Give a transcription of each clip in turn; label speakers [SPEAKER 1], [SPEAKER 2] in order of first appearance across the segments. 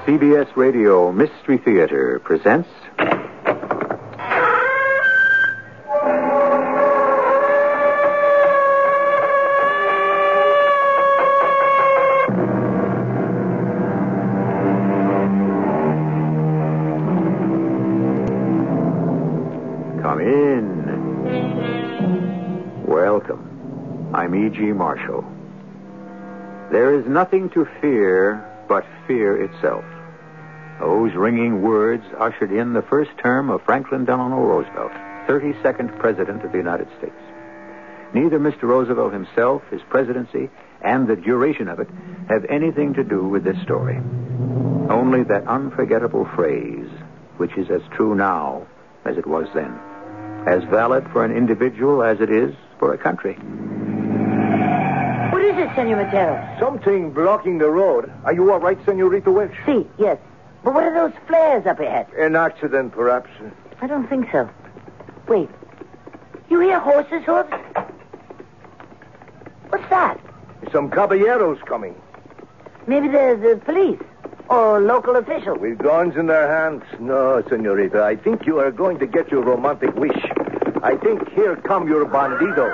[SPEAKER 1] CBS Radio Mystery Theater presents... Come in. Welcome. I'm E.G. Marshall. There is nothing to fear but fear itself. Those ringing words ushered in the first term of Franklin Delano Roosevelt, 32nd President of the United States. Neither Mr. Roosevelt himself, his presidency, and the duration of it have anything to do with this story. Only that unforgettable phrase, which is as true now as it was then, as valid for an individual as it is for a country.
[SPEAKER 2] What is it, Senor Mateo?
[SPEAKER 3] Something blocking the road. Are you all right, Senorita Welch?
[SPEAKER 2] Si, yes. But what are those flares up ahead?
[SPEAKER 3] An accident, perhaps.
[SPEAKER 2] I don't think so. Wait. You hear horses' hooves? What's that?
[SPEAKER 3] Some caballeros coming.
[SPEAKER 2] Maybe they're the police or local officials.
[SPEAKER 3] With guns in their hands. No, Senorita. I think you are going to get your romantic wish. I think here come your bandidos.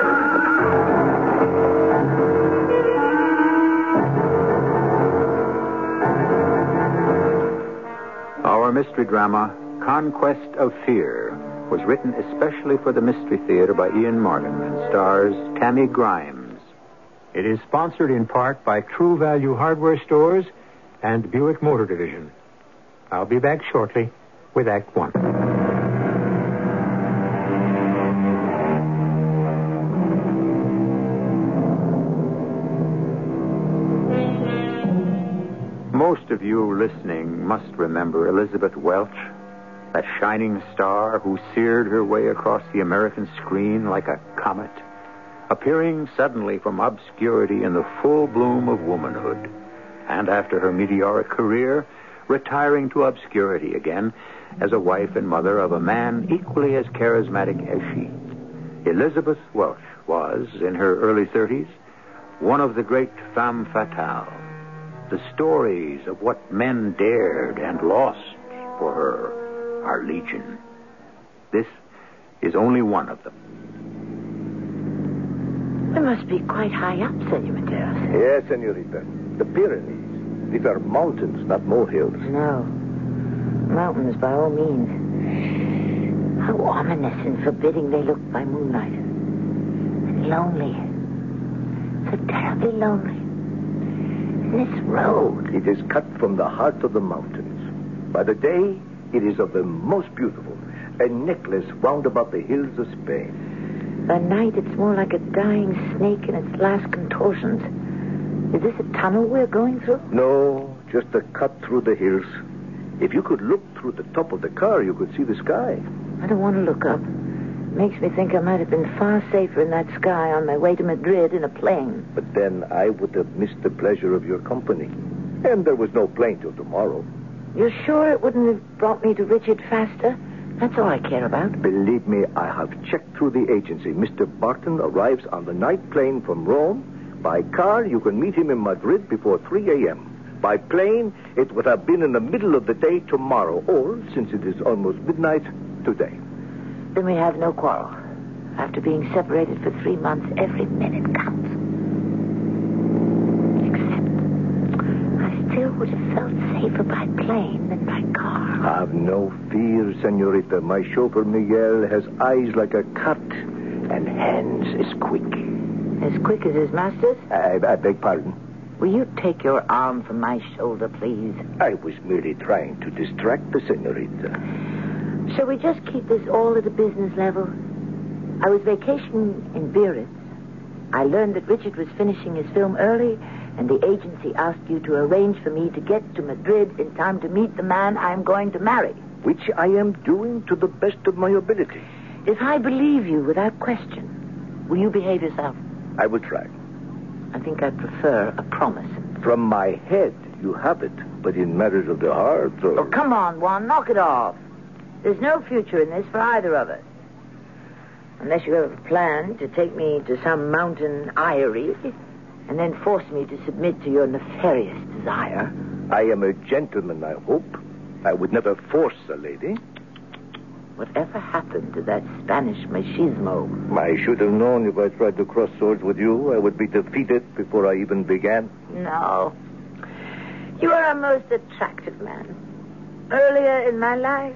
[SPEAKER 1] Our mystery drama, Conquest of Fear, was written especially for the Mystery Theater by Ian Martin and stars Tammy Grimes. It is sponsored in part by True Value Hardware Stores and Buick Motor Division. I'll be back shortly with Act One. Most of you listening must remember Elizabeth Welch, that shining star who seared her way across the American screen like a comet, appearing suddenly from obscurity in the full bloom of womanhood, and after her meteoric career, retiring to obscurity again as a wife and mother of a man equally as charismatic as she. Elizabeth Welch was, in her early 30s, one of the great femmes fatales. The stories of what men dared and lost for her are legion. This is only one of them.
[SPEAKER 2] We must be quite high up, Senor Mateo.
[SPEAKER 3] Yes, Senorita. The Pyrenees. These are mountains, not molehills.
[SPEAKER 2] No. Mountains, by all means. How ominous and forbidding they look by moonlight. And lonely. So terribly lonely. This road.
[SPEAKER 3] It is cut from the heart of the mountains. By the day, it is of the most beautiful. A necklace wound about the hills of Spain.
[SPEAKER 2] By night, it's more like a dying snake in its last contortions. Is this a tunnel we're going through?
[SPEAKER 3] No, just a cut through the hills. If you could look through the top of the car, you could see the sky.
[SPEAKER 2] I don't want to look up. Makes me think I might have been far safer in that sky on my way to Madrid in a plane.
[SPEAKER 3] But then I would have missed the pleasure of your company. And there was no plane till tomorrow.
[SPEAKER 2] You're sure it wouldn't have brought me to Richard faster? That's all I care about.
[SPEAKER 3] Believe me, I have checked through the agency. Mr. Barton arrives on the night plane from Rome. By car, you can meet him in Madrid before 3 a.m. By plane, it would have been in the middle of the day tomorrow, or, since it is almost midnight, today.
[SPEAKER 2] Then we have no quarrel. After being separated for 3 months, every minute counts. Except, I still would have felt safer by plane than by car.
[SPEAKER 3] Have no fear, Senorita. My chauffeur Miguel has eyes like a cat and hands as quick.
[SPEAKER 2] As quick as his master's?
[SPEAKER 3] I beg pardon?
[SPEAKER 2] Will you take your arm from my shoulder, please?
[SPEAKER 3] I was merely trying to distract the Senorita.
[SPEAKER 2] Shall we just keep this all at a business level? I was vacationing in Biarritz. I learned that Richard was finishing his film early, and the agency asked you to arrange for me to get to Madrid in time to meet the man I'm going to marry.
[SPEAKER 3] Which I am doing to the best of my ability.
[SPEAKER 2] If I believe you without question, will you behave yourself?
[SPEAKER 3] I will try.
[SPEAKER 2] I think I prefer a promise.
[SPEAKER 3] From my head, you have it. But in matters of the heart...
[SPEAKER 2] Oh, come on, Juan. Knock it off. There's no future in this for either of us. Unless you have a plan to take me to some mountain eyrie and then force me to submit to your nefarious desire.
[SPEAKER 3] I am a gentleman, I hope. I would never force a lady.
[SPEAKER 2] Whatever happened to that Spanish machismo?
[SPEAKER 3] I should have known if I tried to cross swords with you, I would be defeated before I even began.
[SPEAKER 2] No. You are a most attractive man. Earlier in my life.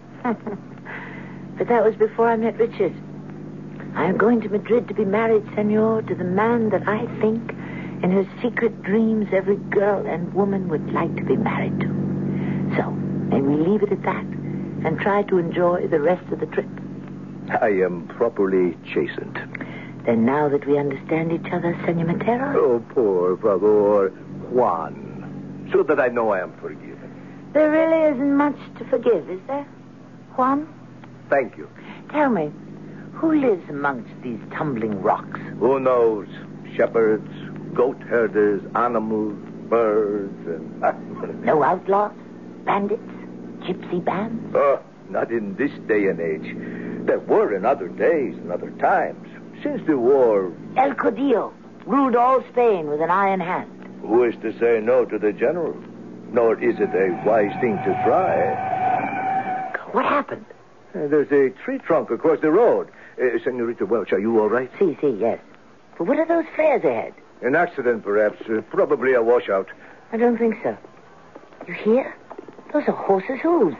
[SPEAKER 2] But that was before I met Richard. I am going to Madrid to be married, senor, to the man that I think, in her secret dreams, every girl and woman would like to be married to. So, may we leave it at that and try to enjoy the rest of the trip?
[SPEAKER 3] I am properly chastened.
[SPEAKER 2] Then now that we understand each other, Senor Montero?
[SPEAKER 3] Oh, por favor, Juan. So that I know I am forgiven.
[SPEAKER 2] There really isn't much to forgive, is there, Juan?
[SPEAKER 3] Thank you.
[SPEAKER 2] Tell me, who lives amongst these tumbling rocks?
[SPEAKER 3] Who knows? Shepherds, goat herders, animals, birds, and...
[SPEAKER 2] No outlaws? Bandits? Gypsy bands?
[SPEAKER 3] Oh, not in this day and age. There were in other days and other times. Since the war...
[SPEAKER 2] El Codillo ruled all Spain with an iron hand.
[SPEAKER 3] Who is to say no to the general? Nor is it a wise thing to try.
[SPEAKER 2] What happened?
[SPEAKER 3] There's a tree trunk across the road. Senorita Welch, are you all right?
[SPEAKER 2] Si, yes. But what are those flares ahead?
[SPEAKER 3] An accident, perhaps. Probably a washout.
[SPEAKER 2] I don't think so. You hear? Those are horses' hooves.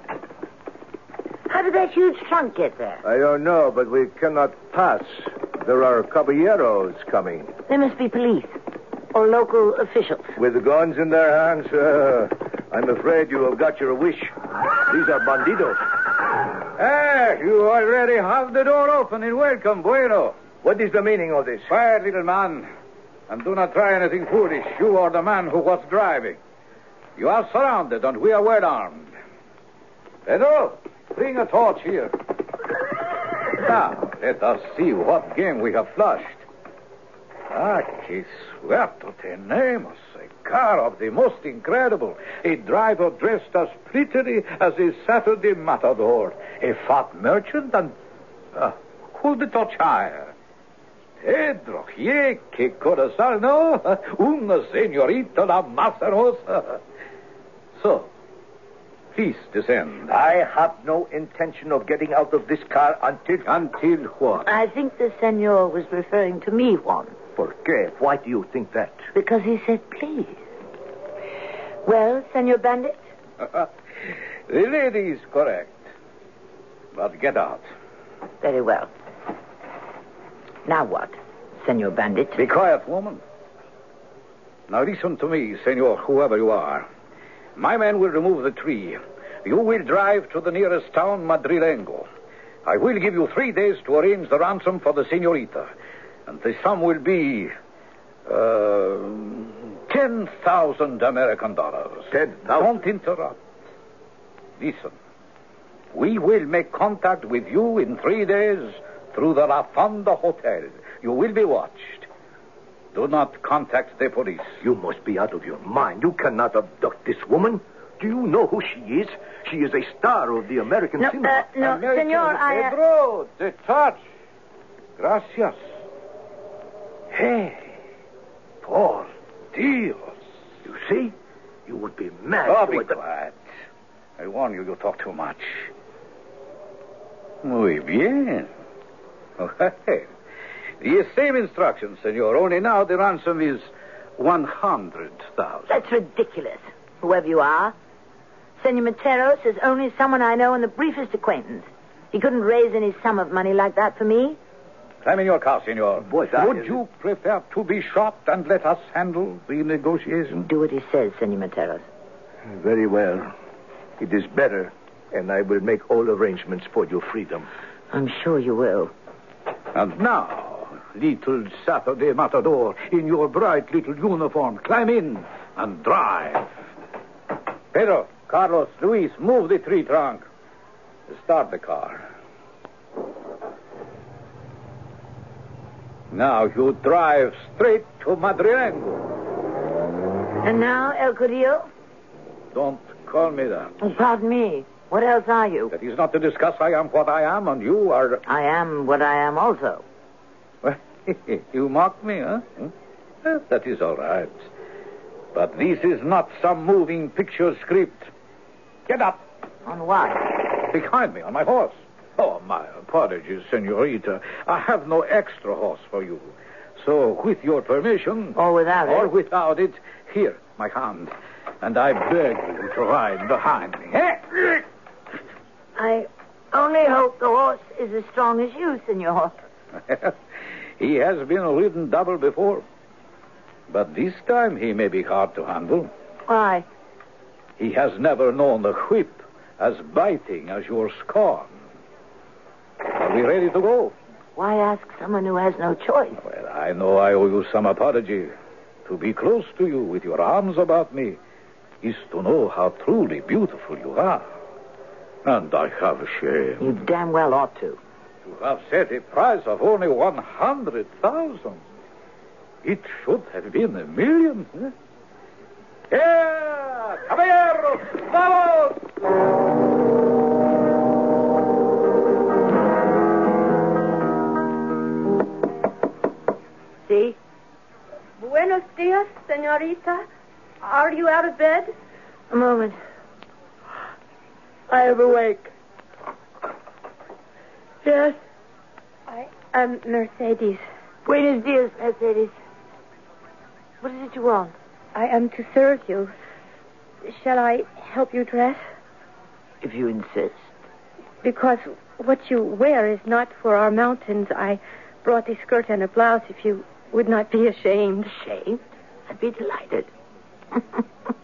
[SPEAKER 2] How did that huge trunk get there?
[SPEAKER 3] I don't know, but we cannot pass. There are caballeros coming.
[SPEAKER 2] They must be police or local officials.
[SPEAKER 3] With guns in their hands, I'm afraid you have got your wish. These are bandidos.
[SPEAKER 4] You already have the door open and welcome, Bueno.
[SPEAKER 3] What is the meaning of this?
[SPEAKER 4] Quiet, little man. And do not try anything foolish. You are the man who was driving. You are surrounded and we are well armed. Pedro, bring a torch here. Now, let us see what game we have flushed. Que suerte tenemos. A car of the most incredible. A driver dressed as prettily as a Saturday matador. A fat merchant and... could it touch higher? Pedro, que corazón, no? Una señorita la más hermosa. So, please descend.
[SPEAKER 3] I have no intention of getting out of this car until...
[SPEAKER 4] Until what?
[SPEAKER 2] I think the senor was referring to me, Juan.
[SPEAKER 3] ¿Por qué? Why do you think that?
[SPEAKER 2] Because he said please. Well, Senor Bandit?
[SPEAKER 4] The lady is correct. But get out.
[SPEAKER 2] Very well. Now what, Senor Bandit?
[SPEAKER 4] Be quiet, woman. Now listen to me, senor, whoever you are. My men will remove the tree. You will drive to the nearest town, Madrilengo. I will give you 3 days to arrange the ransom for the señorita. And the sum will be... 10,000 American dollars.
[SPEAKER 3] 10,000?
[SPEAKER 4] Don't interrupt. Listen. We will make contact with you in 3 days through the La Fonda Hotel. You will be watched. Do not contact the police.
[SPEAKER 3] You must be out of your mind. You cannot abduct this woman. Do you know who she is? She is a star of the American cinema.
[SPEAKER 2] No,
[SPEAKER 4] American
[SPEAKER 2] senor,
[SPEAKER 4] Pedro, the touch. Gracias. Hey, por Dios.
[SPEAKER 3] You see? You would be mad.
[SPEAKER 4] Oh, be quiet. I warn you, you talk too much. Muy bien. The same instructions, senor. Only now the ransom is 100,000.
[SPEAKER 2] That's ridiculous, whoever you are. Senor Monteros is only someone I know in the briefest acquaintance. He couldn't raise any sum of money like that for me.
[SPEAKER 4] Climb in your car, senor.
[SPEAKER 3] Would
[SPEAKER 4] you prefer to be shot and let us handle the negotiation?
[SPEAKER 2] Do what he says, Senor Monteros.
[SPEAKER 3] Very well. It is better, and I will make all arrangements for your freedom.
[SPEAKER 2] I'm sure you will.
[SPEAKER 4] And now, little Saturday matador, in your bright little uniform, climb in and drive. Pedro, Carlos, Luis, move the tree trunk. Start the car. Now you drive straight to Madrilengo.
[SPEAKER 2] And now, El Codillo?
[SPEAKER 4] Don't call me that.
[SPEAKER 2] Oh, pardon me. What else are you?
[SPEAKER 4] That is not to discuss. I am what I am, and you are...
[SPEAKER 2] I am what I am also.
[SPEAKER 4] You mock me, huh? That is all right. But this is not some moving picture script. Get up.
[SPEAKER 2] On what?
[SPEAKER 4] Behind me, on my horse. Oh, my apologies, senorita. I have no extra horse for you. So, with your permission...
[SPEAKER 2] Or without it.
[SPEAKER 4] Or without it, here, my hand. And I beg you to ride behind me.
[SPEAKER 2] I only hope the horse is as strong as you, senor.
[SPEAKER 4] He has been ridden double before. But this time he may be hard to handle.
[SPEAKER 2] Why?
[SPEAKER 4] He has never known the whip as biting as your scorn. Are we ready to go?
[SPEAKER 2] Why ask someone who has no choice?
[SPEAKER 4] Well, I know I owe you some apology. To be close to you with your arms about me is to know how truly beautiful you are. And I have a shame.
[SPEAKER 2] You damn well ought to.
[SPEAKER 4] To have set a price of only 100,000. It should have been $1 million. Eh? Yeah! Caballeros! Vamos!
[SPEAKER 2] See?
[SPEAKER 5] Buenos dias, señorita. Are you out of bed?
[SPEAKER 2] A moment. I am awake. Yes?
[SPEAKER 5] I am Mercedes.
[SPEAKER 2] Buenos dias, Mercedes. What is it you want?
[SPEAKER 5] I am to serve you. Shall I help you dress?
[SPEAKER 2] If you insist.
[SPEAKER 5] Because what you wear is not for our mountains. I brought a skirt and a blouse if you would not be ashamed.
[SPEAKER 2] Ashamed? I'd be delighted. If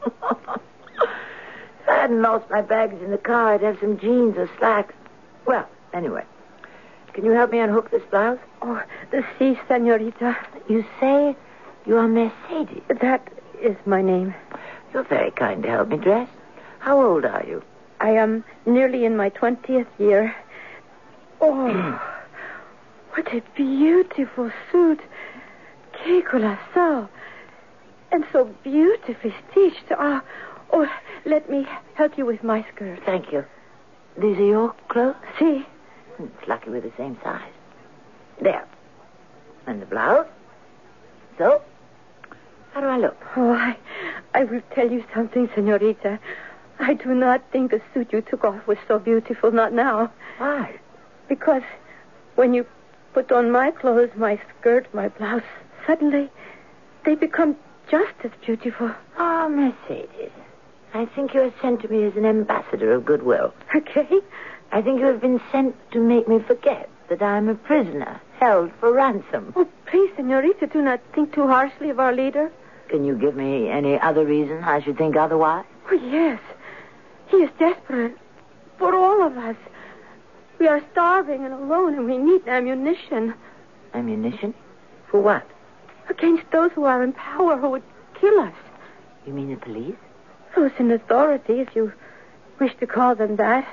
[SPEAKER 2] I hadn't lost my baggage in the car, I'd have some jeans or slacks. Well, anyway. Can you help me unhook this blouse?
[SPEAKER 5] Oh, si, señorita.
[SPEAKER 2] You say you are Mercedes.
[SPEAKER 5] That is my name.
[SPEAKER 2] You're very kind to help me dress. How old are you?
[SPEAKER 5] I am nearly in my 20th year. Oh, what a beautiful suit. Que colossal. And so beautifully stitched. Oh, let me help you with my skirt.
[SPEAKER 2] Thank you. These are your clothes?
[SPEAKER 5] See?
[SPEAKER 2] It's lucky we're the same size. There. And the blouse? So? How do I look?
[SPEAKER 5] Oh, I will tell you something, señorita. I do not think the suit you took off was so beautiful, not now.
[SPEAKER 2] Why?
[SPEAKER 5] Because when you put on my clothes, my skirt, my blouse, suddenly they become just as beautiful.
[SPEAKER 2] Oh, Mercedes. I think you are sent to me as an ambassador of goodwill.
[SPEAKER 5] Okay.
[SPEAKER 2] I think you have been sent to make me forget that I am a prisoner, held for ransom.
[SPEAKER 5] Oh, please, señorita, do not think too harshly of our leader.
[SPEAKER 2] Can you give me any other reason I should think otherwise?
[SPEAKER 5] Oh, yes. He is desperate. For all of us. We are starving and alone, and we need ammunition.
[SPEAKER 2] Ammunition? For what?
[SPEAKER 5] Against those who are in power, who would kill us.
[SPEAKER 2] You mean the police?
[SPEAKER 5] Those in authority, if you wish to call them that.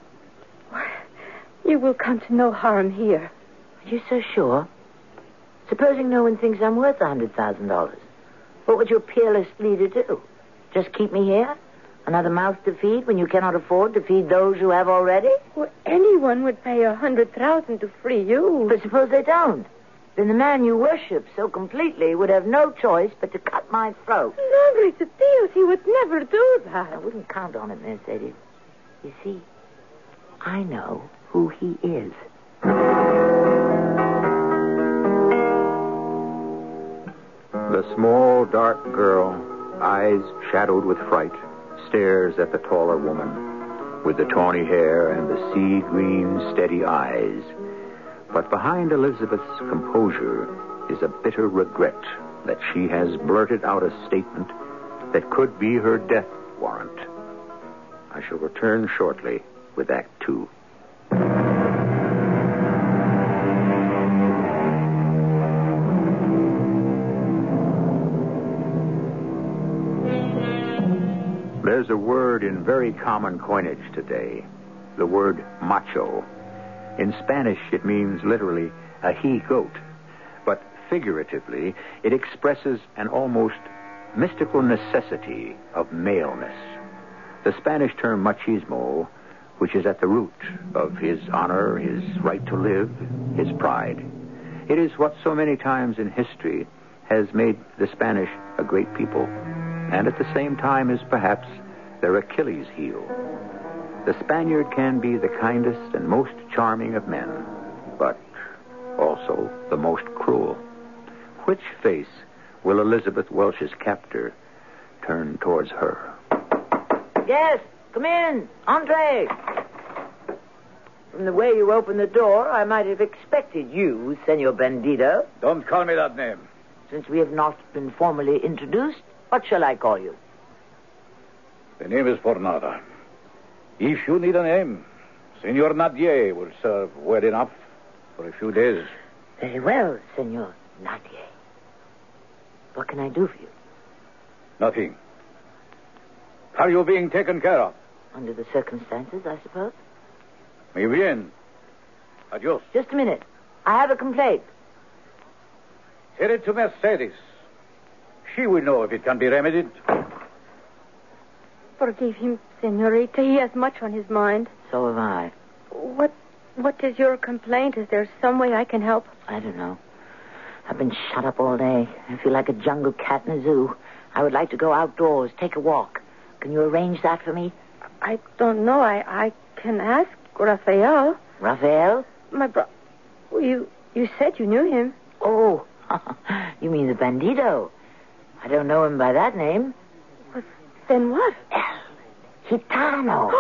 [SPEAKER 5] You will come to no harm here.
[SPEAKER 2] Are you so sure? Supposing no one thinks I'm worth $100,000. What would your peerless leader do? Just keep me here? Another mouth to feed when you cannot afford to feed those you have already?
[SPEAKER 5] Well, anyone would pay $100,000 to free you.
[SPEAKER 2] But suppose they don't. Then the man you worship so completely would have no choice but to cut my throat.
[SPEAKER 5] Nombre de Dios, he would never do that.
[SPEAKER 2] I wouldn't count on it, Mercedes. You see, I know who he is. The small, dark girl, eyes shadowed with fright, stares at the taller woman with the tawny hair and the sea-green, steady eyes. But behind Elizabeth's composure is a bitter regret that she has blurted out a statement that could be her death warrant. I shall return shortly with Act 2. There's a word in very common coinage today, the word macho. In Spanish, it means literally a he-goat, but figuratively, it expresses an almost mystical necessity of maleness. The Spanish term machismo, which is at the root of his honor, his right to live, his pride. It is what so many times in history has made the Spanish a great people.
[SPEAKER 1] and at the same time is perhaps their Achilles heel. The Spaniard can be the kindest and most charming of men, but also the most cruel. Which face will Elizabeth Welch's captor turn towards her?
[SPEAKER 2] Yes, come in. Entree. From the way you opened the door, I might have expected you, Senor Bandito.
[SPEAKER 4] Don't call me that name.
[SPEAKER 2] Since we have not been formally introduced, what shall I call you?
[SPEAKER 4] The name is Fornada. If you need a name, Senor Nadier will serve well enough for a few days.
[SPEAKER 2] Very well, Senor Nadier. What can I do for you?
[SPEAKER 4] Nothing. Are you being taken care of?
[SPEAKER 2] Under the circumstances, I suppose.
[SPEAKER 4] Muy bien. Adios.
[SPEAKER 2] Just a minute. I have a complaint.
[SPEAKER 4] Tell it to Mercedes. She will know if it can be remedied.
[SPEAKER 5] Forgive him, Senorita. He has much on his mind.
[SPEAKER 2] So have I.
[SPEAKER 5] What is your complaint? Is there some way I can help?
[SPEAKER 2] I don't know. I've been shut up all day. I feel like a jungle cat in a zoo. I would like to go outdoors, take a walk. Can you arrange that for me?
[SPEAKER 5] I don't know. I can ask Rafael.
[SPEAKER 2] Rafael?
[SPEAKER 5] My brother. You said you knew him.
[SPEAKER 2] Oh, you mean the Bandito. I don't know him by that name.
[SPEAKER 5] But then what?
[SPEAKER 2] El Gitano.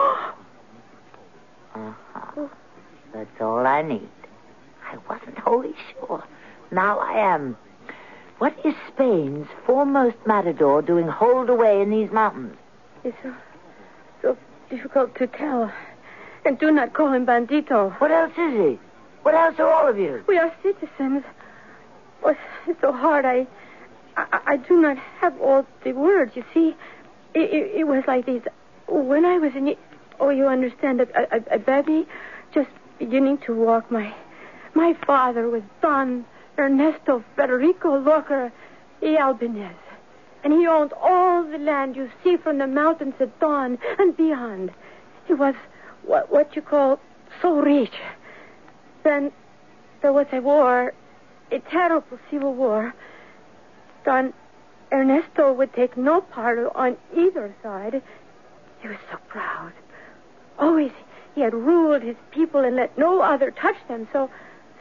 [SPEAKER 2] That's all I need. I wasn't wholly sure. Now I am. What is Spain's foremost matador doing holed away in these mountains?
[SPEAKER 5] It's so difficult to tell. And do not call him Bandito.
[SPEAKER 2] What else is he? What else are all of you?
[SPEAKER 5] We are citizens. Oh, it's so hard. I do not have all the words. You see, it was like this. When I was in... Oh, you understand, a baby just beginning to walk. My father was Don Ernesto Federico Lorca y Albanez. And he owned all the land you see from the mountains at Dawn and beyond. He was what you call so rich. Then there was a war, a terrible civil war. Don Ernesto would take no part on either side. He was so proud. Always he had ruled his people and let no other touch them. So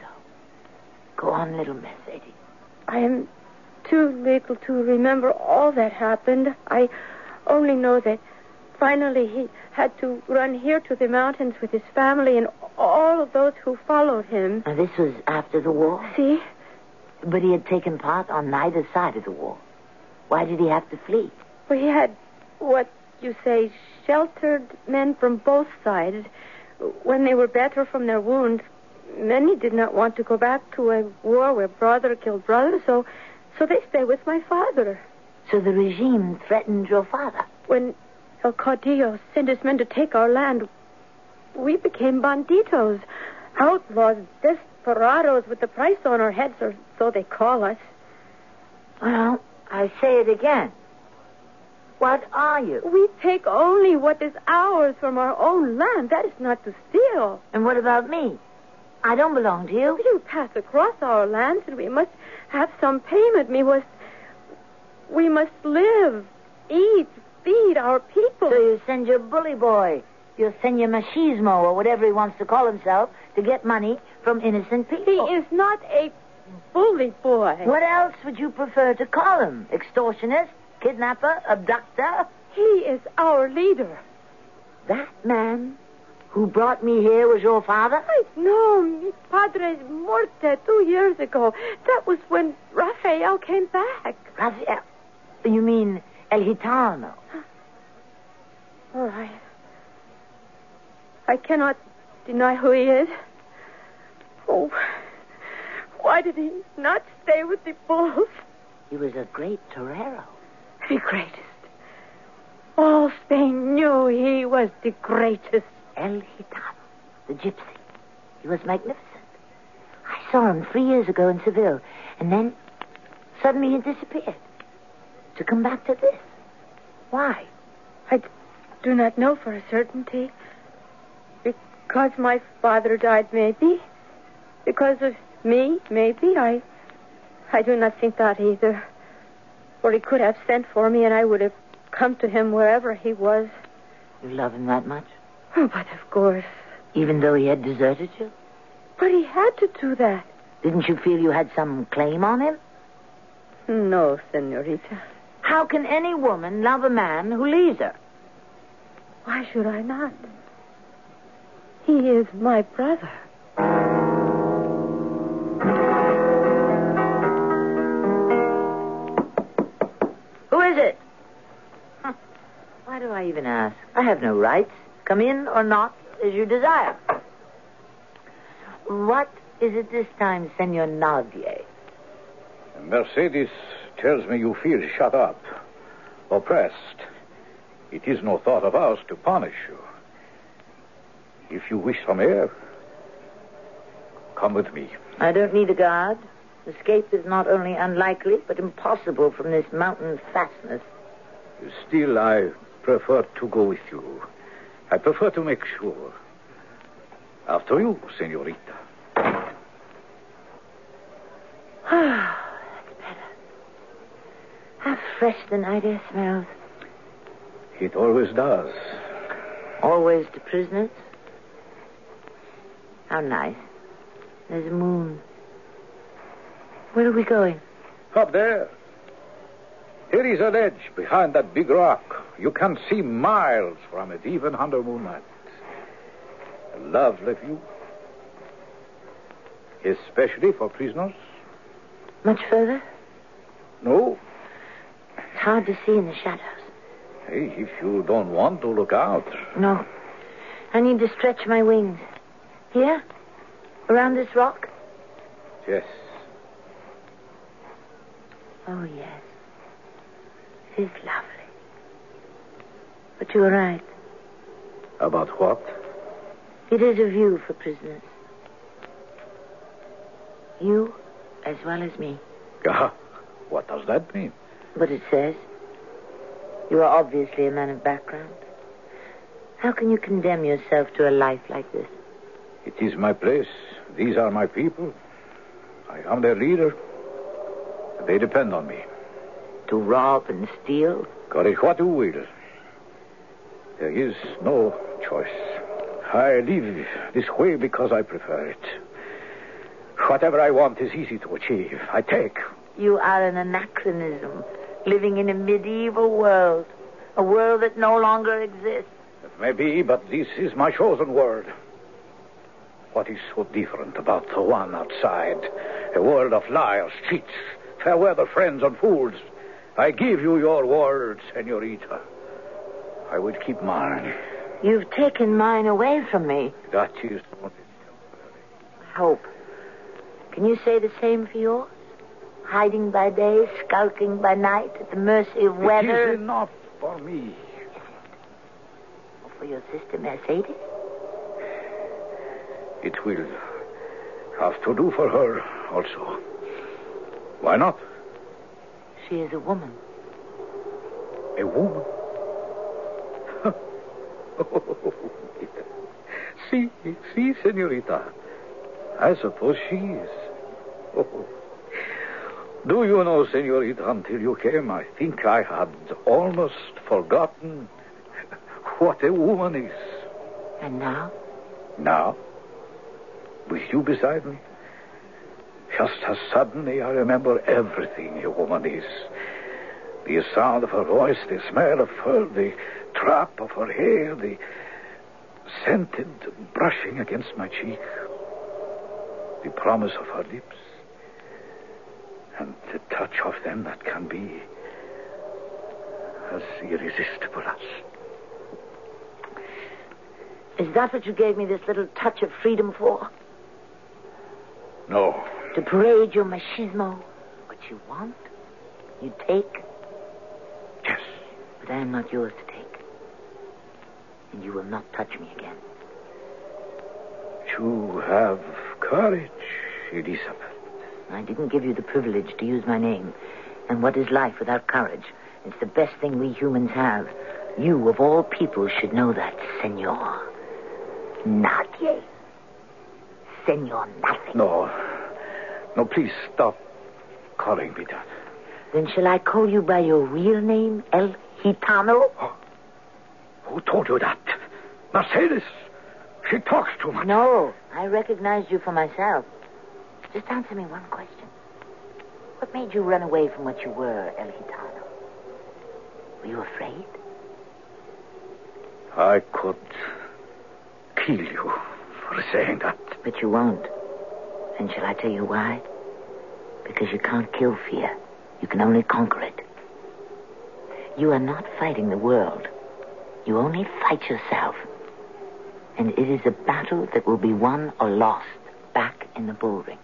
[SPEAKER 2] go on, little Mercedes.
[SPEAKER 5] I am too little to remember all that happened. I only know that finally he had to run here to the mountains with his family and all of those who followed him.
[SPEAKER 2] Now, this was after the war?
[SPEAKER 5] See?
[SPEAKER 2] But he had taken part on neither side of the war. Why did he have to flee?
[SPEAKER 5] Well, he had, what you say, sheltered men from both sides. When they were better from their wounds, many did not want to go back to a war where brother killed brother, so they stayed with my father.
[SPEAKER 2] So the regime threatened your father?
[SPEAKER 5] When El Caudillo sent his men to take our land, we became banditos, outlaws, desperados with the price on our heads, or so they call us.
[SPEAKER 2] Well, I say it again. What are you?
[SPEAKER 5] We take only what is ours from our own land. That is not to steal.
[SPEAKER 2] And what about me? I don't belong to you.
[SPEAKER 5] You pass across our lands, and we must have some payment. We must live, eat, feed our people.
[SPEAKER 2] So you send your bully boy, your senor machismo, or whatever he wants to call himself, to get money from innocent people.
[SPEAKER 5] He is not a bully boy.
[SPEAKER 2] What else would you prefer to call him? Extortionist? Kidnapper? Abductor?
[SPEAKER 5] He is our leader.
[SPEAKER 2] That man who brought me here was your father?
[SPEAKER 5] No, mi padre's muerte 2 years ago. That was when Rafael came back.
[SPEAKER 2] Rafael? You mean El Gitano?
[SPEAKER 5] All right. I cannot deny who he is. Oh, why did he not stay with the bulls?
[SPEAKER 2] He was a great torero.
[SPEAKER 5] The greatest. All Spain knew he was the greatest.
[SPEAKER 2] El Gitano, the gypsy. He was magnificent. I saw him 3 years ago in Seville, and then suddenly he disappeared. To come back to this. Why?
[SPEAKER 5] I do not know for a certainty. Because my father died, maybe. Because of me, maybe. I do not think that either. Or he could have sent for me, and I would have come to him wherever he was.
[SPEAKER 2] You love him that much?
[SPEAKER 5] Oh, but of course.
[SPEAKER 2] Even though he had deserted you?
[SPEAKER 5] But he had to do that.
[SPEAKER 2] Didn't you feel you had some claim on him?
[SPEAKER 5] No, senorita.
[SPEAKER 2] How can any woman love a man who leaves her?
[SPEAKER 5] Why should I not? He is my brother.
[SPEAKER 2] Who is it? Why do I even ask? I have no rights. Come in or not, as you desire. What is it this time, Senor Nadier?
[SPEAKER 4] Mercedes tells me you feel shut up, oppressed. It is no thought of ours to punish you. If you wish some air, come with me.
[SPEAKER 2] I don't need a guard. Escape is not only unlikely, but impossible from this mountain fastness.
[SPEAKER 4] Still, I prefer to go with you. I prefer to make sure. After you, senorita.
[SPEAKER 2] That's better. How fresh the night air smells.
[SPEAKER 4] It always does.
[SPEAKER 2] Always to prisoners? How nice. There's a moon. Where are we going?
[SPEAKER 4] Up there. Here is a ledge behind that big rock. You can see miles from it, even under moonlight. A lovely view. Especially for prisoners.
[SPEAKER 2] Much further?
[SPEAKER 4] No.
[SPEAKER 2] It's hard to see in the shadows.
[SPEAKER 4] Hey, if you don't want to look out.
[SPEAKER 2] No. I need to stretch my wings. Here? Around this rock?
[SPEAKER 4] Yes.
[SPEAKER 2] Oh, yes. It is lovely. But you are right.
[SPEAKER 4] About what?
[SPEAKER 2] It is a view for prisoners. You, as well as me.
[SPEAKER 4] What does that mean?
[SPEAKER 2] But it says, you are obviously a man of background. How can you condemn yourself to a life like this?
[SPEAKER 4] It is my place. These are my people. I am their leader. They depend on me.
[SPEAKER 2] To rob and steal?
[SPEAKER 4] Call it what you will. There is no choice. I live this way because I prefer it. Whatever I want is easy to achieve. I take.
[SPEAKER 2] You are an anachronism, living in a medieval world. A world that no longer exists.
[SPEAKER 4] Maybe, but this is my chosen world. What is so different about the one outside? A world of liars, cheats, fair weather friends and fools. I give you your word, senorita. I will keep mine.
[SPEAKER 2] You've taken mine away from me.
[SPEAKER 4] That is what
[SPEAKER 2] Hope. Can you say the same for yours? Hiding by day, skulking by night, at the mercy of weather.
[SPEAKER 4] It is enough for me.
[SPEAKER 2] Or for your sister Mercedes?
[SPEAKER 4] It will have to do for her also. Why not?
[SPEAKER 2] She is a woman.
[SPEAKER 4] A woman? See, senorita. I suppose she is. Oh. Do you know, senorita, until you came, I think I had almost forgotten what a woman is.
[SPEAKER 2] And now?
[SPEAKER 4] Now? With you beside me? Just as suddenly I remember everything a woman is. The sound of her voice, the smell of her, the trap of her hair, the scented brushing against my cheek, the promise of her lips, and the touch of them that can be as irresistible as...
[SPEAKER 2] Is that what you gave me this little touch of freedom for?
[SPEAKER 4] No.
[SPEAKER 2] To parade your machismo? What you want, you take.
[SPEAKER 4] Yes.
[SPEAKER 2] But I am not yours to take. And you will not touch me again.
[SPEAKER 4] You have courage, Elizabeth.
[SPEAKER 2] I didn't give you the privilege to use my name. And what is life without courage? It's the best thing we humans have. You, of all people, should know that, senor. Nadie. Senor nothing.
[SPEAKER 4] No, please stop calling me that.
[SPEAKER 2] Then shall I call you by your real name, El Gitano?
[SPEAKER 3] Oh. Who told you that? Mercedes. She talks too much.
[SPEAKER 2] No, I recognized you for myself. Just answer me one question. What made you run away from what you were, El Gitano? Were you afraid?
[SPEAKER 3] I could kill you for saying that.
[SPEAKER 2] But you won't. And shall I tell you why? Because you can't kill fear. You can only conquer it. You are not fighting the world. You only fight yourself. And it is a battle that will be won or lost back in the bullring.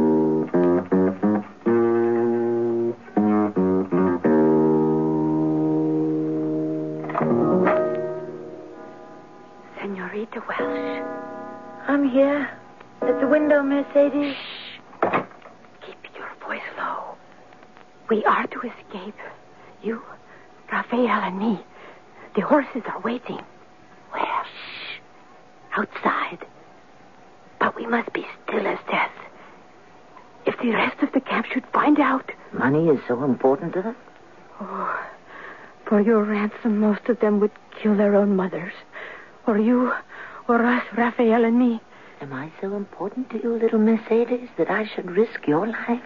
[SPEAKER 5] Senorita Welsh.
[SPEAKER 2] I'm here. At the window, Mercedes.
[SPEAKER 5] Shh. Keep your voice low. We are to escape. You, Raphael, and me. The horses are waiting.
[SPEAKER 2] Where?
[SPEAKER 5] Shh. Outside. But we must be still as death. If the rest of the camp should find out...
[SPEAKER 2] Money is so important to them?
[SPEAKER 5] Oh, for your ransom, most of them would kill their own mothers. Or you, or us, Raphael and me.
[SPEAKER 2] Am I so important to you, little Mercedes, that I should risk your life?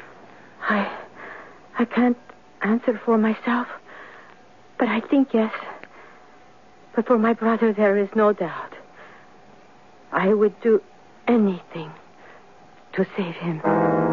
[SPEAKER 5] I can't answer for myself. But I think yes. But for my brother, there is no doubt. I would do anything to save him.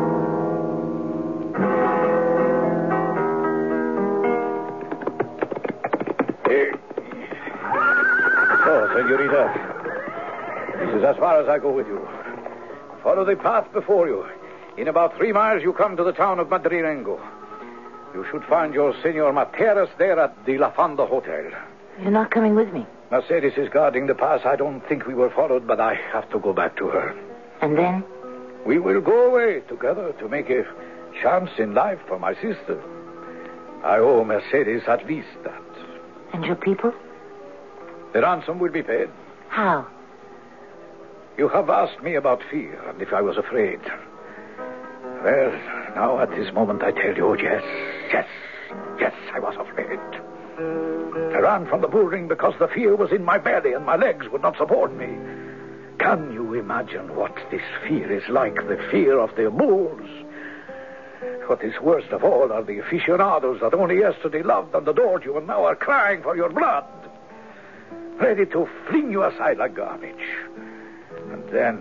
[SPEAKER 4] So, senorita, this is as far as I go with you. Follow the path before you. In about 3 miles, you come to the town of Madrilengo. You should find your Senor Materas there at the La Fonda Hotel.
[SPEAKER 2] You're not coming with me.
[SPEAKER 4] Mercedes is guarding the pass. I don't think we were followed, but I have to go back to her.
[SPEAKER 2] And then?
[SPEAKER 4] We will go away together to make a chance in life for my sister. I owe Mercedes at least that.
[SPEAKER 2] And your people?
[SPEAKER 4] The ransom will be paid.
[SPEAKER 2] How?
[SPEAKER 4] You have asked me about fear and if I was afraid. Well, now at this moment I tell you, yes, I was afraid. I ran from the bullring because the fear was in my belly and my legs would not support me. Can you imagine what this fear is like, the fear of the bulls? What is worst of all are the aficionados that only yesterday loved and adored you and now are crying for your blood, ready to fling you aside like garbage. And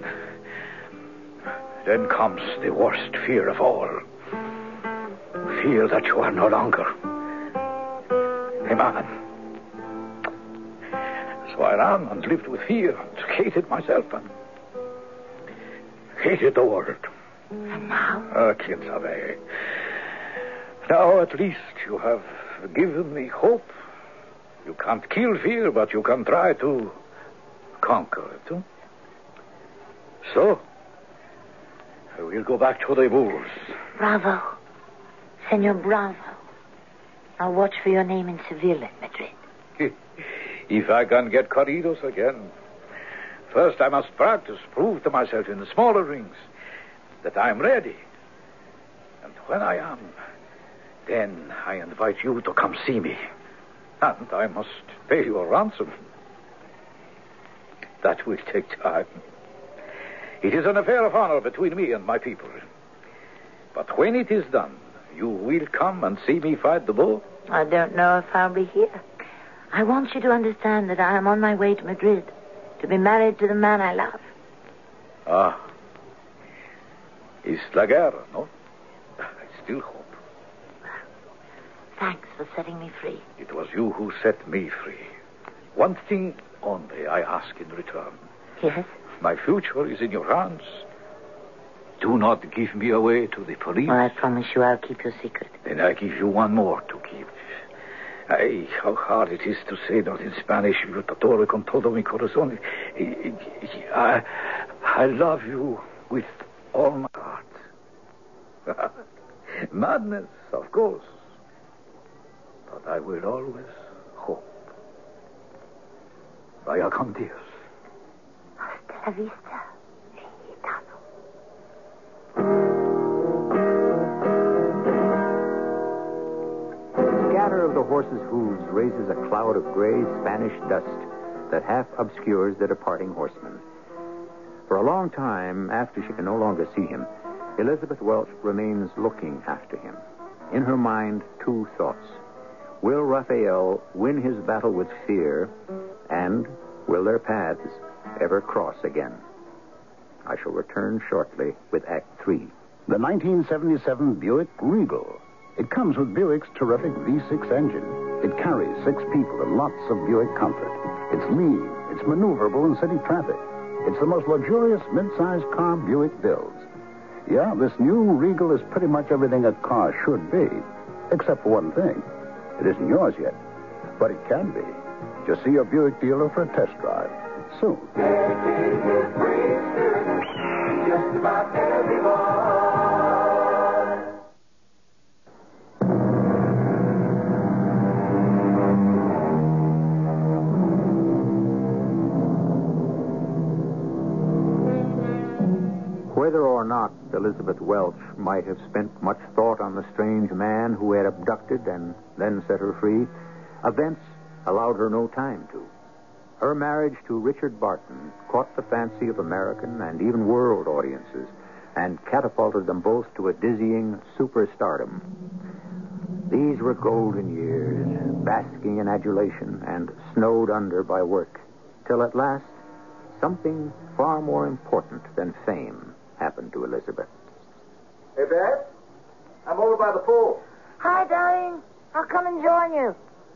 [SPEAKER 4] then comes the worst fear of all. Fear that you are no longer a man. So I ran and lived with fear and hated myself and hated the world.
[SPEAKER 2] And now?
[SPEAKER 4] Quien sabe. Now at least you have given me hope. You can't kill fear, but you can try to conquer it. Huh? So, I will go back to the bulls.
[SPEAKER 2] Bravo. Senor Bravo. I'll watch for your name in Seville and Madrid.
[SPEAKER 4] If I can get corridos again. First, I must practice, prove to myself in the smaller rings that I am ready. And when I am, then I invite you to come see me. And I must pay your ransom. That will take time. It is an affair of honor between me and my people. But when it is done, you will come and see me fight the bull?
[SPEAKER 2] I don't know if I'll be here. I want you to understand that I am on my way to Madrid to be married to the man I love.
[SPEAKER 4] Ah. It's la guerra, no? I still hope.
[SPEAKER 2] Thanks for setting me free.
[SPEAKER 4] It was you who set me free. One thing only I ask in return.
[SPEAKER 2] Yes?
[SPEAKER 4] My future is in your hands. Do not give me away to the police.
[SPEAKER 2] Well, I promise you I'll keep your secret.
[SPEAKER 4] Then I give you one more to keep. How hard it is to say that in Spanish. Todo con todo mi corazón. I love you with all my heart. Madness, of course. But I will always hope. Vaya con Dios.
[SPEAKER 2] Hasta la vista, Gitano.
[SPEAKER 1] the horse's hooves raises a cloud of gray Spanish dust that half obscures the departing horseman. For a long time, after she can no longer see him, Elizabeth Welch remains looking after him. In her mind, two thoughts. Will Raphael win his battle with fear, and will their paths ever cross again? I shall return shortly with Act 3.
[SPEAKER 6] The 1977 Buick Regal. It comes with Buick's terrific V6 engine. It carries 6 people and lots of Buick comfort. It's lean. It's maneuverable in city traffic. It's the most luxurious mid-sized car Buick builds. Yeah, this new Regal is pretty much everything a car should be, except for one thing. It isn't yours yet, but it can be. Just see your Buick dealer for a test drive soon. Just about everyone.
[SPEAKER 1] Whether or not Elizabeth Welch might have spent much thought on the strange man who had abducted and then set her free, events allowed her no time to. Her marriage to Richard Barton caught the fancy of American and even world audiences and catapulted them both to a dizzying superstardom. These were golden years, basking in adulation and snowed under by work, till at last something far more important than fame happened to Elizabeth.
[SPEAKER 3] Hey, Beth? I'm over by the pool.
[SPEAKER 2] Hi, darling. I'll come and join you.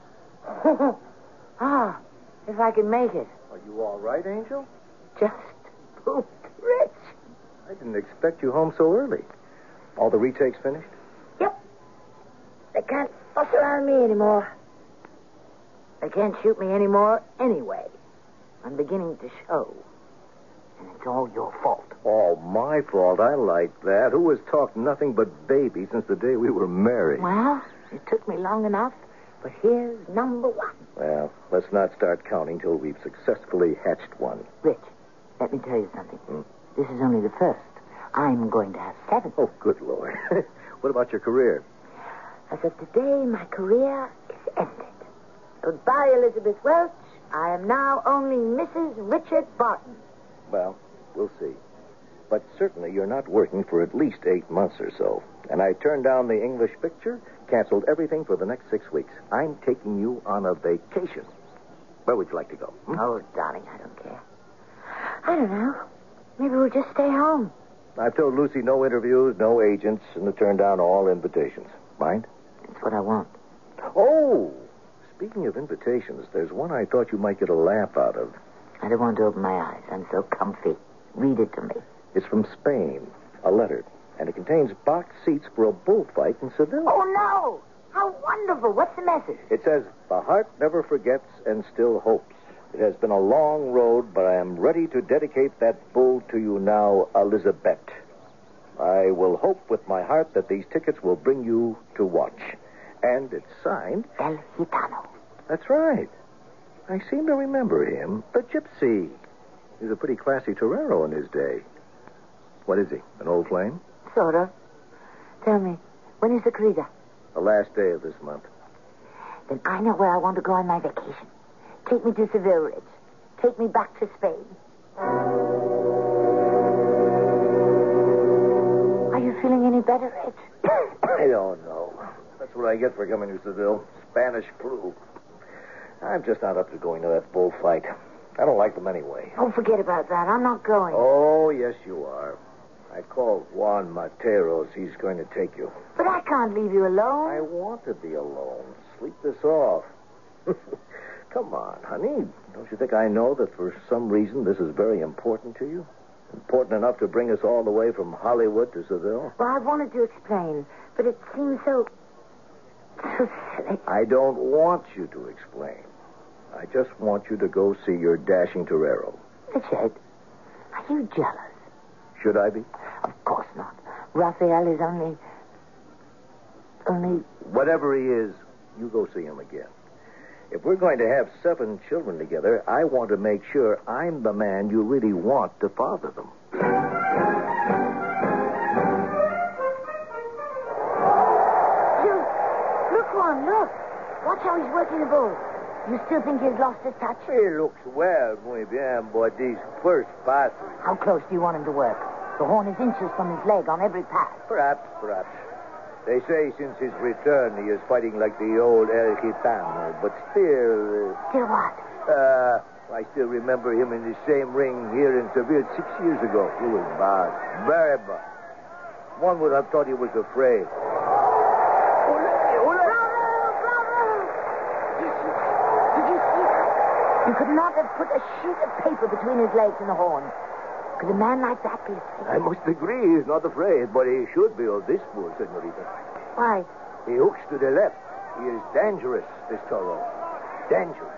[SPEAKER 2] If I can make it.
[SPEAKER 3] Are you all right, Angel?
[SPEAKER 2] Just pooped rich.
[SPEAKER 3] I didn't expect you home so early. All the retakes finished?
[SPEAKER 2] Yep. They can't fuss around me anymore. They can't shoot me anymore anyway. I'm beginning to show. And it's all your fault.
[SPEAKER 3] All my fault. I like that. Who has talked nothing but baby since the day we were married?
[SPEAKER 2] Well, it took me long enough, but here's number 1.
[SPEAKER 3] Well, let's not start counting till we've successfully hatched one.
[SPEAKER 2] Rich, let me tell you something. This is only the first. I'm going to have 7.
[SPEAKER 3] Oh, good Lord. What about your career?
[SPEAKER 2] As of today, my career is ended. Goodbye, Elizabeth Welch. I am now only Mrs. Richard Barton.
[SPEAKER 3] Well, we'll see. But certainly you're not working for at least 8 months or so. And I turned down the English picture, canceled everything for the next 6 weeks. I'm taking you on a vacation. Where would you like to go?
[SPEAKER 2] Oh, darling, I don't care. I don't know. Maybe we'll just stay home.
[SPEAKER 3] I've told Lucy no interviews, no agents, and to turn down all invitations. Mind?
[SPEAKER 2] That's what I want.
[SPEAKER 3] Oh, speaking of invitations, there's one I thought you might get a laugh out of.
[SPEAKER 2] I don't want to open my eyes. I'm so comfy. Read it to me.
[SPEAKER 3] It's from Spain, a letter, and it contains box seats for a bullfight in Seville.
[SPEAKER 2] Oh, no! How wonderful. What's the message?
[SPEAKER 3] It says, "The heart never forgets and still hopes. It has been a long road, but I am ready to dedicate that bull to you now, Elizabeth. I will hope with my heart that these tickets will bring you to watch." And it's signed...
[SPEAKER 2] El Gitano.
[SPEAKER 3] That's right. I seem to remember him. The gypsy. He was a pretty classy torero in his day. What is he, an old flame?
[SPEAKER 2] Sort of. Tell me, when is the corrida?
[SPEAKER 3] The last day of this month.
[SPEAKER 2] Then I know where I want to go on my vacation. Take me to Seville, Rich. Take me back to Spain. Are you feeling any better, Rich?
[SPEAKER 3] I don't know. That's what I get for coming to Seville. Spanish flu. I'm just not up to going to that bullfight. I don't like them anyway.
[SPEAKER 2] Oh, forget about that. I'm not going.
[SPEAKER 3] Oh, yes, you are. I called Juan Materos. He's going to take you.
[SPEAKER 2] But I can't leave you alone.
[SPEAKER 3] I want to be alone. Sleep this off. Come on, honey. Don't you think I know that for some reason this is very important to you? Important enough to bring us all the way from Hollywood to Seville?
[SPEAKER 2] Well, I wanted to explain, but it seems so silly.
[SPEAKER 3] I don't want you to explain. I just want you to go see your dashing torero.
[SPEAKER 2] Richard, are you jealous?
[SPEAKER 3] Should I be?
[SPEAKER 2] Of course not. Raphael is only...
[SPEAKER 3] Whatever he is, you go see him again. If we're going to have 7 children together, I want to make sure I'm the man you really want to father them.
[SPEAKER 2] Look, Juan, look. What he's working the bull. You still think he's lost his touch?
[SPEAKER 3] He looks well, muy bien, but these first passes.
[SPEAKER 2] How close do you want him to work? The horn is inches from his leg on every pass.
[SPEAKER 3] Perhaps. They say since his return he is fighting like the old El Gitano, but still...
[SPEAKER 2] Still what?
[SPEAKER 3] I still remember him in the same ring here in Seville 6 years ago. He was bad, very bad. One would have thought he was afraid.
[SPEAKER 2] You could not have put a sheet of paper between his legs and the horn. Could a man like that be afraid?
[SPEAKER 3] I must agree he's not afraid, but he should be of this bull, senorita.
[SPEAKER 2] Why?
[SPEAKER 3] He hooks to the left. He is dangerous, this toro. Dangerous.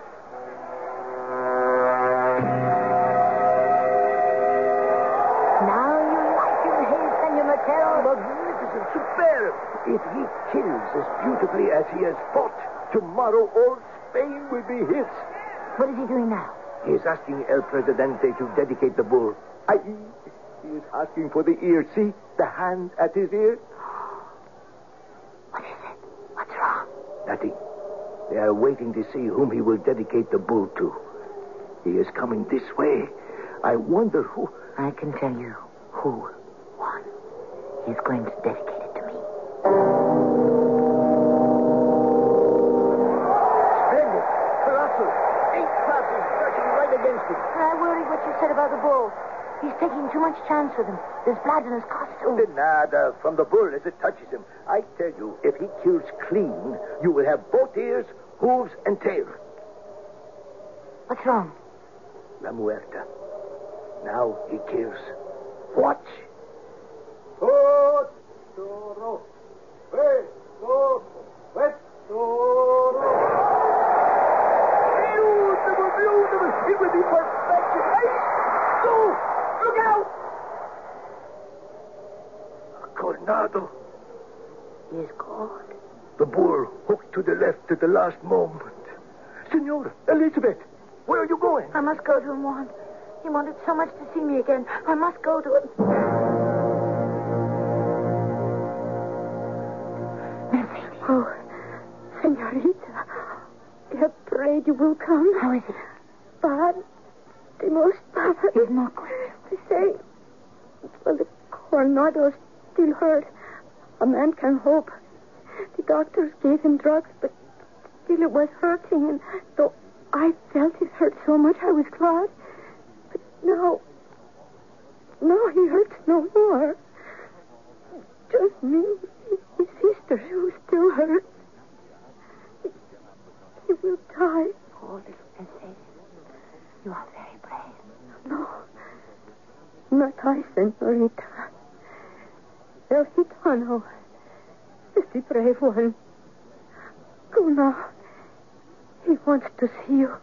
[SPEAKER 2] Now you like him, hey, Senor Mateo?
[SPEAKER 3] Magnificent, superb. If he kills as beautifully as he has fought, tomorrow all Spain will be his.
[SPEAKER 2] What is he doing now?
[SPEAKER 3] He is asking El Presidente to dedicate the bull. He is asking for the ear. See? The hand at his ear.
[SPEAKER 2] What is it? What's wrong?
[SPEAKER 3] Nothing. They are waiting to see whom he will dedicate the bull to. He is coming this way. I wonder who...
[SPEAKER 2] I can tell you who won. He's going to dedicate it to me.
[SPEAKER 3] Splendid. Colossal. 8 passes touching right against him.
[SPEAKER 2] I worried what you said about the bull. He's taking too much chance with him. There's blood in his costume.
[SPEAKER 3] Nada from the bull as it touches him. I tell you, if he kills clean, you will have both ears, hooves, and tail.
[SPEAKER 2] What's wrong?
[SPEAKER 3] La Muerta. Now he kills. Watch. Toro. Beautiful. It will be perfection. Look out! Coronado.
[SPEAKER 2] He is gone.
[SPEAKER 3] The bull hooked to the left at the last moment. Senora, Elizabeth, where are you going?
[SPEAKER 2] I must go to him, Juan. He wanted so much to see me again. I must go to him.
[SPEAKER 5] Oh, senorita, I have prayed you will come.
[SPEAKER 2] How is it?
[SPEAKER 5] Bad. The most bad.
[SPEAKER 2] He's not going to.
[SPEAKER 5] I say, well, the Coronado's still hurt. A man can hope. The doctors gave him drugs, but still it was hurting. And though I felt it hurt so much, I was glad. But now he hurts no more. Just me, his sister, who still hurts. He will die.
[SPEAKER 2] Oh, little princess, you are very brave.
[SPEAKER 5] No, not I, senorita. El Gitano is the brave one. Go now. He wants to see you.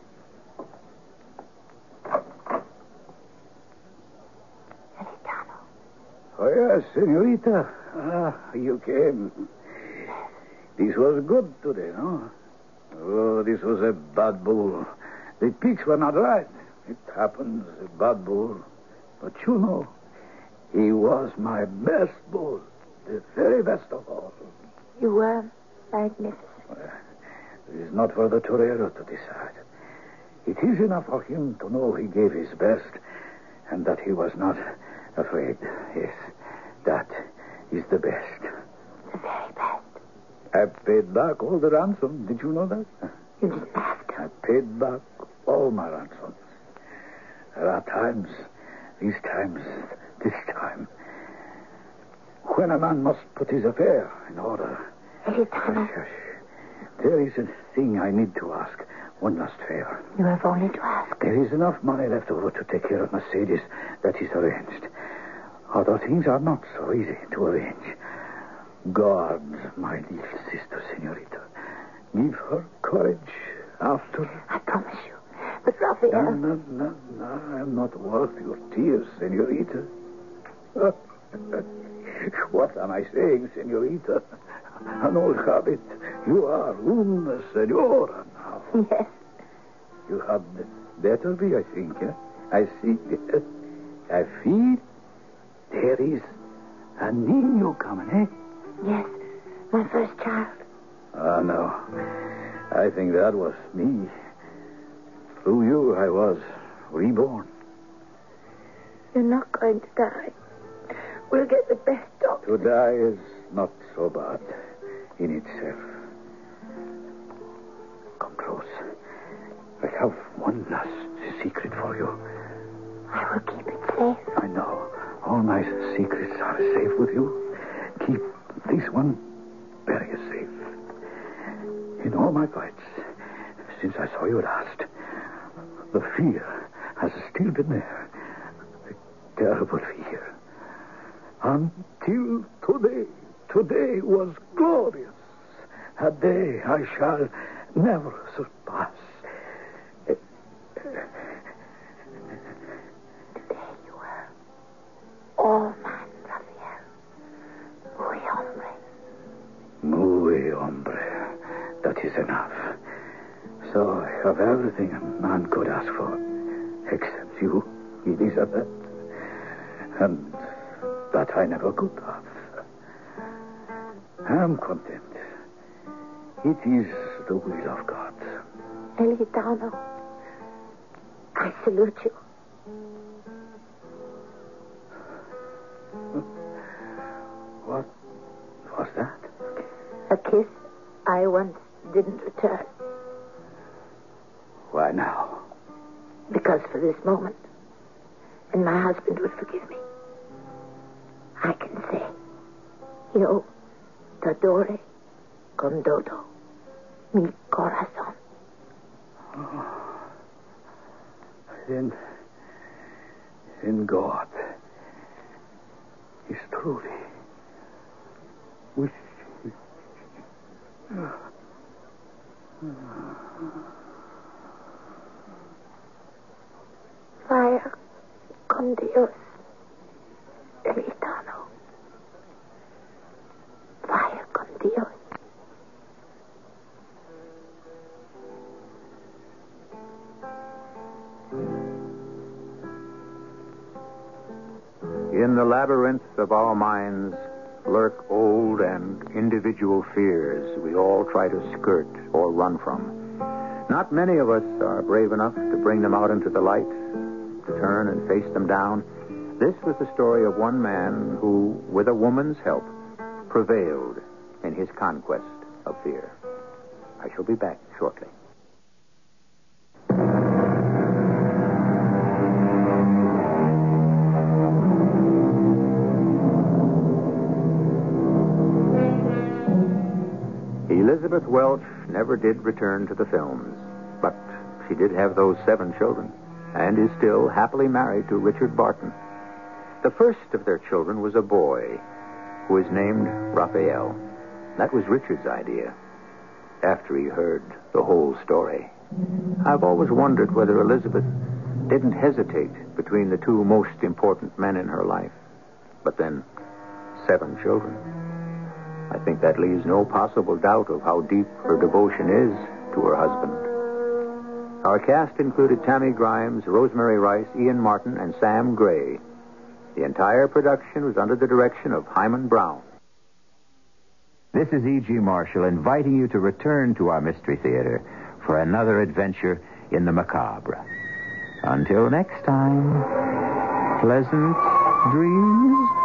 [SPEAKER 2] El Gitano.
[SPEAKER 7] Oh, yes, senorita. You came. This was good today, no? Oh, this was a bad bull. The pigs were not right. It happens, a bad bull. But you know, he was my best bull. The very best of all.
[SPEAKER 2] You were magnificent.
[SPEAKER 7] Well, it is not for the torero to decide. It is enough for him to know he gave his best and that he was not afraid. Yes, that is the best.
[SPEAKER 2] The very best.
[SPEAKER 7] I paid back all the ransom. Did you know that?
[SPEAKER 2] You didn't have to.
[SPEAKER 7] I paid back all my ransoms. There are times, this time, when a man must put his affair in order.
[SPEAKER 2] El Gitano.
[SPEAKER 7] Shush. There is a thing I need to ask. One last favor.
[SPEAKER 2] You have only to ask.
[SPEAKER 7] There is enough money left over to take care of Mercedes. That is arranged. Other things are not so easy to arrange. Guard my little sister, senorita. Give her courage after...
[SPEAKER 2] I promise you. But Raphael...
[SPEAKER 7] No. I'm not worth your tears, senorita. What am I saying, senorita? An old habit. You are una senora now.
[SPEAKER 2] Yes.
[SPEAKER 7] You had better be, I think. I see. I feel there is a niño coming, eh?
[SPEAKER 2] Yes. My first child.
[SPEAKER 7] Oh, no. I think that was me. Through you, I was reborn.
[SPEAKER 5] You're not going to die. We'll get the best doctor.
[SPEAKER 7] To die is not so bad in itself. Come close. I have one last secret for you.
[SPEAKER 5] I will keep it safe.
[SPEAKER 7] I know. All my secrets are safe with you. Keep this one very safe. In all my fights, since I saw you last, the fear has still been there. A terrible fear. Until today. Today was glorious. A day I shall never surpass.
[SPEAKER 5] Today you were all man, Raphael. Muy hombre.
[SPEAKER 7] Muy hombre. That is enough. So I have everything a man could ask for, except you, Elizabeth. And that I never could have. I am content. It is the will of God.
[SPEAKER 5] El Gitano, I salute you.
[SPEAKER 7] What was that?
[SPEAKER 5] A kiss I once didn't return.
[SPEAKER 7] Why now?
[SPEAKER 5] Because for this moment, and my husband would forgive me, I can say, Yo t'adore con todo mi corazón.
[SPEAKER 7] Then God is truly with you.
[SPEAKER 5] Vaya con Dios, el Gitano. Vaya con Dios.
[SPEAKER 1] In the labyrinth of our minds lurk old and individual fears we all try to skirt or run from. Not many of us are brave enough to bring them out into the light, to turn and face them down. This was the story of one man who, with a woman's help, prevailed in his conquest of fear. I shall be back shortly. Elizabeth Welch never did return to the films, but she did have those 7 children and is still happily married to Richard Barton. The first of their children was a boy who is named Raphael. That was Richard's idea after he heard the whole story. I've always wondered whether Elizabeth didn't hesitate between the 2 most important men in her life. But then, 7 children. I think that leaves no possible doubt of how deep her devotion is to her husband. Our cast included Tammy Grimes, Rosemary Rice, Ian Martin, and Sam Gray. The entire production was under the direction of Hyman Brown. This is E.G. Marshall inviting you to return to our Mystery Theater for another adventure in the macabre. Until next time, pleasant dreams.